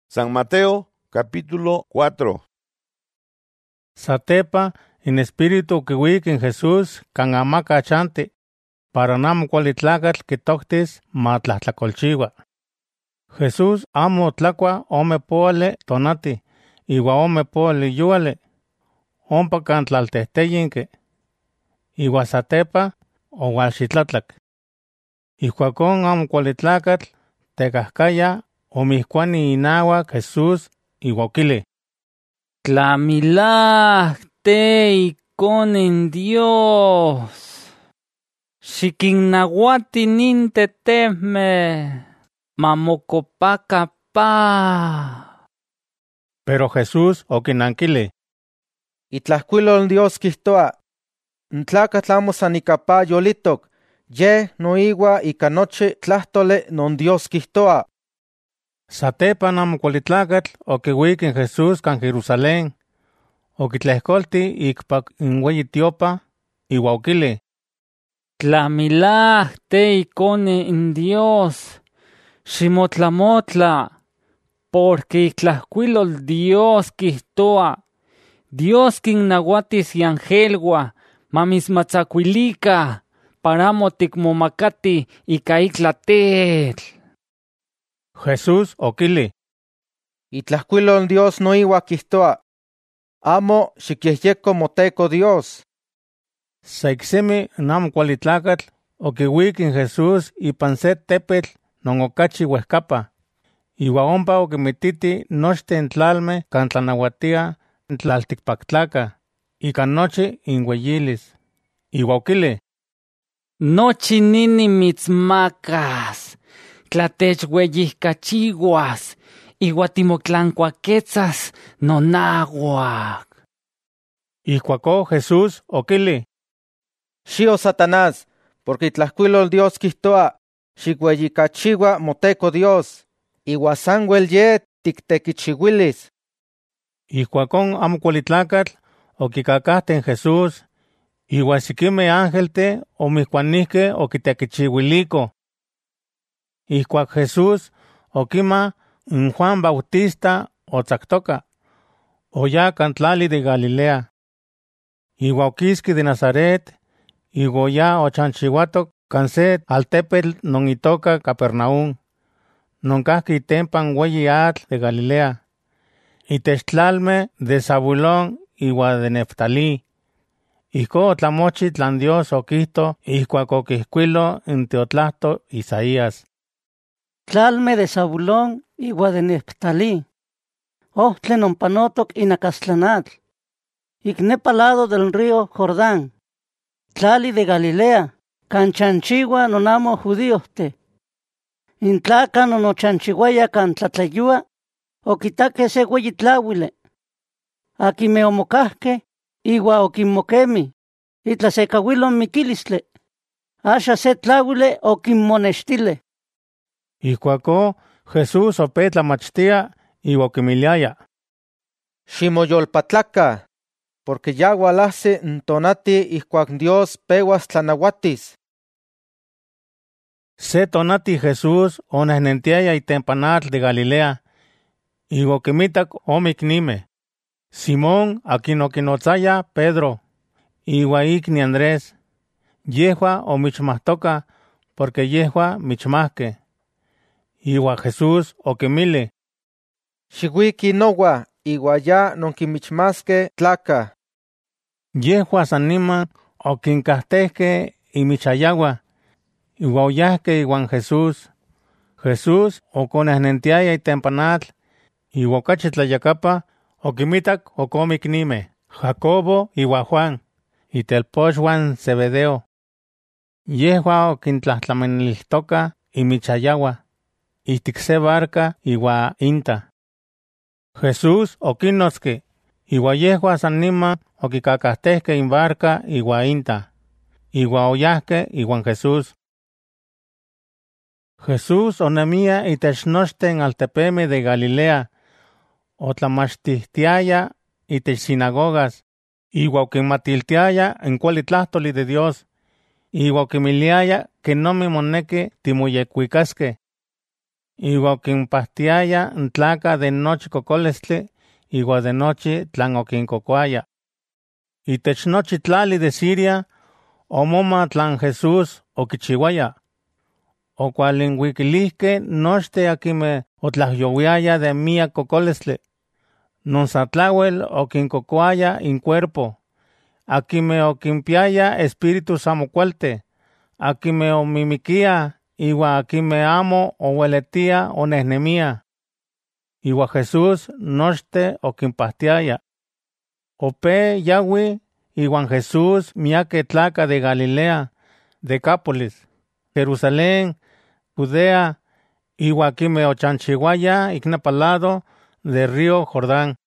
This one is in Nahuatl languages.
San Mateo, capítulo 4. Satepa, en espíritu kiwik en Jesús, kan amaka chante, para namo kualitlakatl kitoktis matlahtlakolchiwa. Jesús amo tlakua ome poale tonati, iwa ome poale yuale, ompa kan tlaltehteyinke, iwa satepa owalxitlatlak. Ijkuakon amo kualitlakatl tekahkaya omihkuani inawak Jesús iwa okili: Tlamilahte ikonen Dios. Xikinnauati nin tetehmeh mamokopaka pa. Pero Jesús okinankili: Itlajkuilol Dios kijtoa: Ntlakatl amo san ika pa yolitok, yeh noiwa ika nochi tlahtoli non Dios kijtoa. Satepa amo kualitlakatl okiwik en Jesús kan Jerusalén, okitlehkolti ikpak in weyi tiopa, iwa okili: Tlamilahte ikonen Dios. Ximotlamotla, porque itlajkuilol Dios kijtoa: Dios kinnauatis iangelua mamismatzakuilika para amo tikmomakati ika itla tetl. Jesús okili: Itlajkuilol Dios noiwa kijtoa: Amo xikyehyeko moteko Dios. Sa iksemi amo kualitlakatl okiwik en Jesús ipan se tepetl non okachi uehkapa, iwa ompa okimititi nochten tlalmeh kan tlanauatia n tlaltikpaktlakah, ika nochi inweyilis, iwa okili: Nochi nini mitzmakas, tla techueyihkachiuas, iwa timotlankuaketsas nonauak. Ijkuakó Jesús okili: Xio Satanás, porque itlajkuilol Dios kijtoa: Xikweyikachiua moteko Dios, iwa sanwel ye tiktekichiuilis. Ijkuakón amo kualitlakatl okikakahten Jesús, iwa sikimeh ángelteh omihkuanihkeh okitekichiuiliko. Ijkuak Jesús okima n Juan Bautista otzaktoka, oya kan tlali de Galilea. Iwa okiski de Nazaret, iwa oya ochanchiuatok kan se altepetl non itoka Capernaum, non kahki itempan weyi atl de Galilea, itech tlalmeh de Zabulón iwa de Neftalí. Ijkó otlamochi tlan Dios okihto ijkuak okihkuilo n tiotlahto Isaías: Tlalmeh de Zabulón iwa de Neftalí, ohtli non panotok inakastlanatl, ik nepa lado del río Jordán, tlali de Galilea, kan chanchiua non amo judíohteh. In tlakah non ochanchiuaya kan tlatleyua, okitakeh se weyi tlauili. Akimeh omokahkeh, iwa okinmokemi, itlasekauilon mikilistli. Axa se tlauili okinmonextili. Ijkuakó Jesús opé tlamachtia iwa okimiliaya: Ximoyolpatlakah, porque ya ualahsi n tonati ijkuak Dios pewas tlanauatis. Se tonati Jesús onehnentiaya itempan atl de Galilea, iwa okimitak ome iknimeh: Simón akin okinotzaya Pedro, iwa ikni Andrés. Yehua omichmahtoka porque yehua michmahkeh. Iwa Jesús okimili: Xiuiki nowa, iwa ya nonkimichmaskeh tlakah. Yehua san niman okinkahtehkeh inmichayauah, iwa oyahkeh iwan Jesús. Jesús okonehnentiaya itempan atl, iwa okachi tlayakapa okimitak okome iknimeh, Jacobo iwa Juan, itelpochuan Zebedeo. Yehua okintlahtlamanilihtoka inmichayauah, ihtik se barca iwa inta. Jesús okinnotzki, iwa yehua san niman okikakahtehkeh in barca iwa inta, iwa oyahkeh iwan Jesús. Jesús onemia itech nochten altepemeh de Galilea, otlamachtihtiaya itech sinagogas, iwa okinmatiltiaya en kuali tlahtoli de Dios, iwa okimiliaya kenomi moneki timoyekuikaskeh. Iwa oquinpahtiaya tlaca de nochi cocolestli, iwa de nochi tlan oquincocoaya. Itech nochi tlali de Siria, omoma tlan Jesús oquichiuaya. Ocualinhuiquilihque nochte aquime otlahyowiaya de miac cocolestli. Non satlauel oquincocoaya in cuerpo. Aquime oquimpiaya espíritus amocualte. Aquime omimiquia, iwa aquime amo ohueletia onehnemia. Iwa Jesús nochte oquimpahtiaya. Ope yahui iwan Jesús miaque tlaca de Galilea, Decápolis, Jerusalén, Judea, iwa aquime ochanchihuaya icnapa lado de río Jordán.